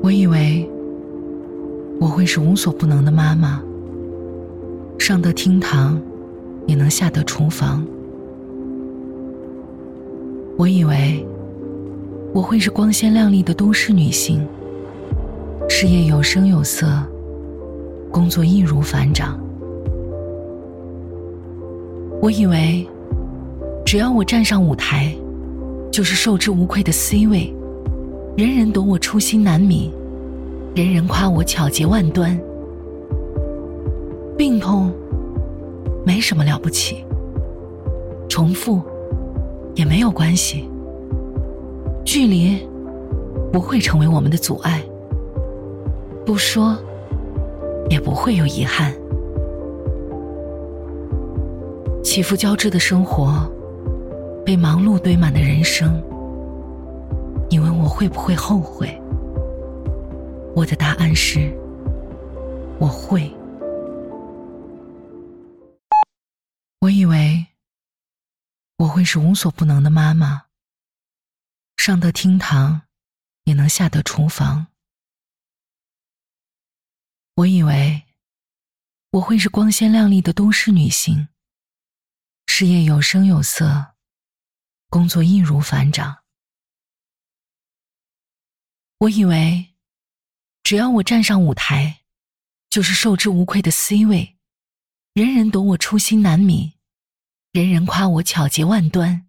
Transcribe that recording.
我以为我会是无所不能的妈妈，上得厅堂，也能下得厨房。我以为我会是光鲜亮丽的都市女性，事业有声有色，工作易如反掌。我以为只要我站上舞台，就是受之无愧的 C 位，人人懂我初心难泯，人人夸我巧捷万端。病痛没什么了不起，重复也没有关系，距离不会成为我们的阻碍，不说也不会有遗憾。起伏交织的生活，被忙碌堆满的人生，你问我会不会后悔？我的答案是，我会。我以为我会是无所不能的妈妈，上得厅堂，也能下得厨房。我以为我会是光鲜亮丽的都市女性，事业有声有色，工作易如反掌。我以为只要我站上舞台，就是受之无愧的 C 位，人人懂我初心难泯，人人夸我巧捷万端。